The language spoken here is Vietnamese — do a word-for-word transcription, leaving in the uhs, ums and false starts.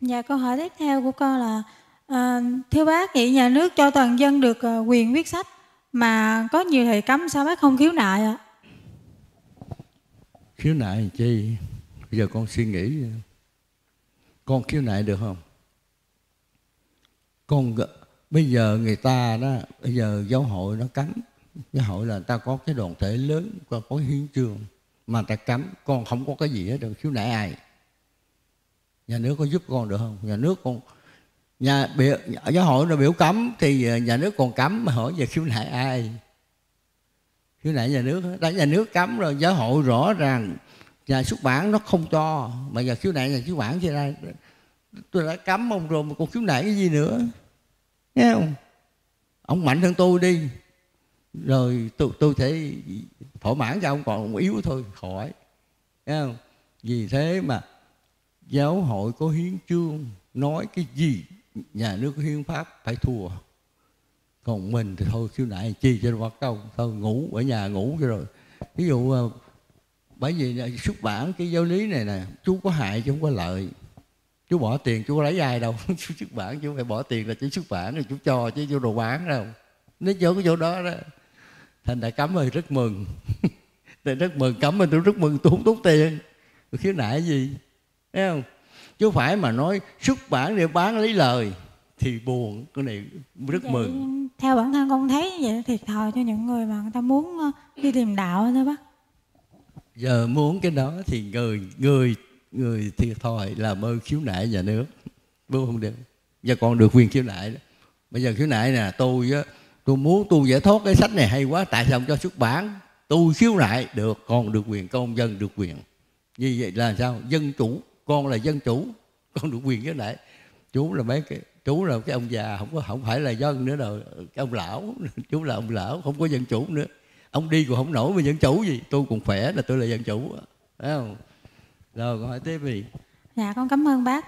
Dạ, câu hỏi tiếp theo của con là à, thưa bác, vậy nhà nước cho toàn dân được uh, quyền viết sách mà có nhiều thầy cấm, sao bác không khiếu nại ạ? À? Khiếu nại làm chi? Bây giờ con suy nghĩ, con khiếu nại được không? Con bây giờ người ta đó, bây giờ giáo hội nó cấm. Giáo hội là ta có cái đoàn thể lớn, có, có hiến chương mà ta cấm, con không có cái gì hết được, khiếu nại ai? Nhà nước có giúp con được không? Nhà nước con nhà biểu, giáo hội nó biểu cấm thì nhà nước còn cấm, mà hỏi về khiếu nại ai? Khiếu nại nhà nước, đã nhà nước cấm rồi, giáo hội rõ ràng nhà xuất bản nó không cho, mà giờ khiếu nại nhà xuất bản chứ ra tôi đã cấm ông rồi mà còn khiếu nại cái gì nữa, nghe không? Ông mạnh hơn tôi đi, rồi tôi tôi thể thỏa mãn cho ông, còn ông yếu thôi khỏi, nghe không? Vì thế mà giáo hội có hiến chương, nói cái gì nhà nước có hiến pháp phải thua, còn mình thì thôi khiếu nại chi cho nó mất công, thôi ngủ ở nhà ngủ cho rồi. Ví dụ bởi vì xuất bản cái giáo lý này nè, chú có hại chứ không có lợi. Chú bỏ tiền chú có lấy ai đâu. Chú xuất bản chú phải bỏ tiền là chú xuất bản rồi chú cho, chứ chú đồ bán đâu. Nếu chỗ cái chỗ đó đó, thành đại cấm ơi rất mừng. Tôi rất mừng, cấm mà tôi rất mừng, tôi không tốn tiền. Tôi khiếu nại gì, thấy không? Chứ phải mà nói xuất bản để bán lấy lời thì buồn, cái này rất vậy, mừng. Theo bản thân con thấy vậy thiệt thòi cho những người mà người ta muốn đi tìm đạo thôi bác. Giờ muốn cái đó thì người người người thiệt thòi làm ơn khiếu nại nhà nước, đúng không? Được. Giờ còn được quyền khiếu nại đó. Bây giờ khiếu nại nè, tôi á, tôi muốn tôi giải thoát cái sách này hay quá, tại sao không cho xuất bản? Tôi khiếu nại được, còn được quyền, công dân được quyền. Như vậy là sao? Dân chủ, con là dân chủ, con được quyền khiếu nại. Chú là mấy cái chú là cái ông già, không có không phải là dân nữa đâu, cái ông lão, chú là ông lão, không có dân chủ nữa. Ông đi còn không nổi mà dân chủ gì, tôi còn khỏe là tôi là dân chủ, phải không? Rồi con hỏi tiếp đi. Dạ con cảm ơn bác.